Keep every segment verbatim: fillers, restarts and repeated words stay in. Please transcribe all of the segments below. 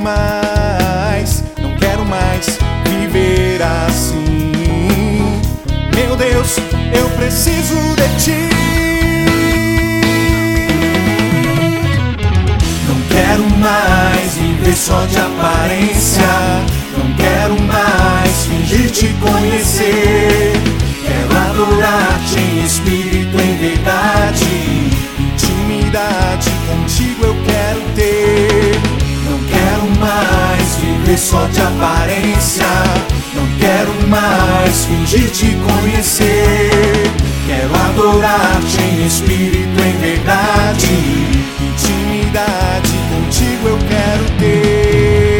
mais, não quero mais viver assim. Meu Deus, eu preciso de ti. Não quero mais viver só de aparência, não quero mais fingir te conhecer. Quero adorar-te em espírito, em verdade, intimidade contigo eu quero ter. Não quero mais viver só de aparência, não quero mais fingir te conhecer. Quero adorar-te em espírito, em verdade, intimidade contigo eu quero ter.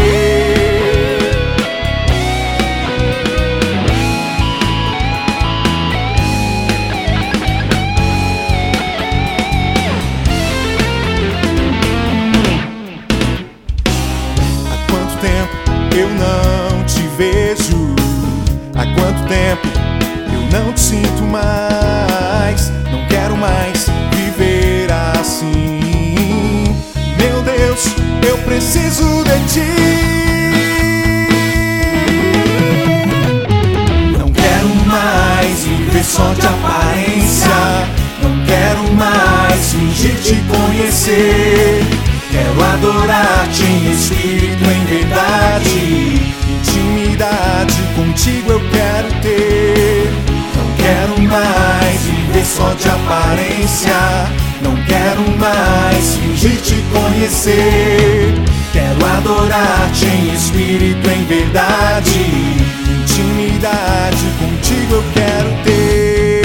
Há quanto tempo eu não te vejo? Há quanto tempo eu não te sinto mais? Não quero mais viver assim. Meu Deus, eu preciso de ti. Não quero mais viver só de aparência, não quero mais fingir te conhecer. Quero adorar-te em espírito, em verdade, intimidade contigo eu quero ter. Não quero mais viver só de aparência, não quero mais fingir te conhecer. Quero adorar-te em espírito, em verdade, intimidade contigo eu quero ter.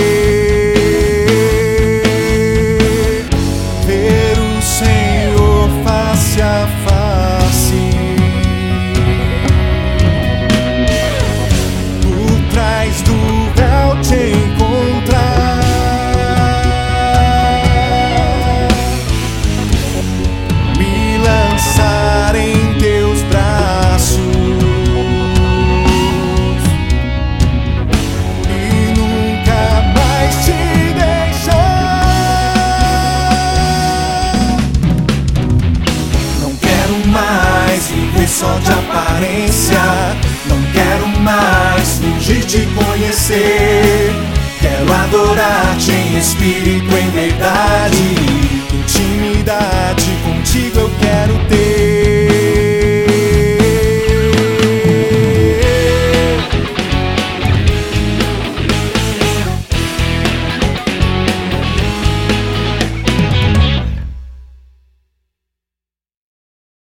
Ver o Senhor face a face, por trás do véu te encontrar, me lançar em teus braços e nunca mais te deixar. Não quero mais viver só de aparência, não quero mais fingir te conhecer. Quero adorar-te em espírito, em verdade,